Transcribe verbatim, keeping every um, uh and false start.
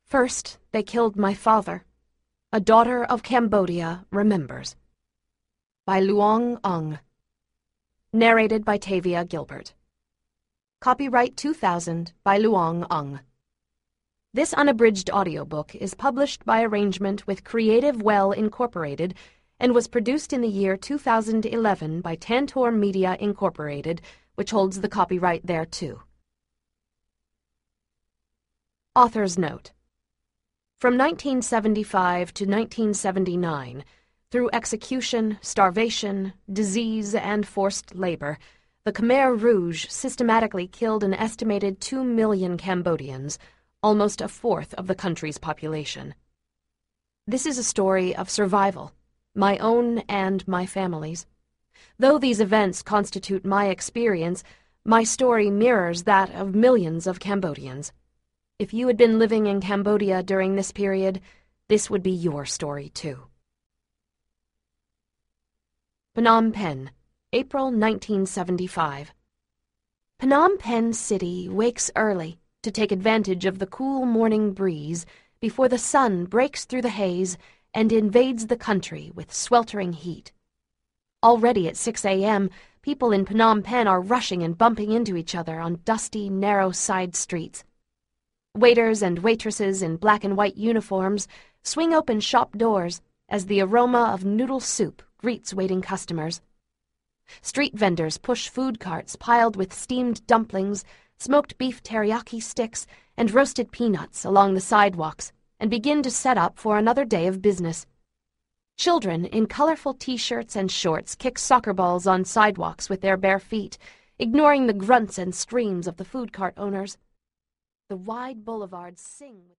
First, they killed my father. A Daughter of Cambodia Remembers. By Luong Ung. Narrated by Tavia Gilbert. Copyright two thousand by Luong Ung. This unabridged audiobook is published by arrangement with Creative Well Incorporated and was produced in the year two thousand eleven by Tantor Media Incorporated, which holds the copyright thereto. Author's Note. From nineteen seventy-five to nineteen seventy-nine, through execution, starvation, disease, and forced labor, the Khmer Rouge systematically killed an estimated two million Cambodians, almost a fourth of the country's population. This is a story of survival, my own and my family's. Though these events constitute my experience, my story mirrors that of millions of Cambodians. If you had been living in Cambodia during this period, this would be your story too. Phnom Penh, April nineteen seventy-five. Phnom Penh City wakes early to take advantage of the cool morning breeze before the sun breaks through the haze and invades the country with sweltering heat. Already at six a.m., people in Phnom Penh are rushing and bumping into each other on dusty, narrow side streets. Waiters and waitresses in black and white uniforms swing open shop doors as the aroma of noodle soup greets waiting customers. Street vendors push food carts piled with steamed dumplings, smoked beef teriyaki sticks, and roasted peanuts along the sidewalks and begin to set up for another day of business. Children in colorful t-shirts and shorts kick soccer balls on sidewalks with their bare feet, ignoring the grunts and screams of the food cart owners. The wide boulevards sing with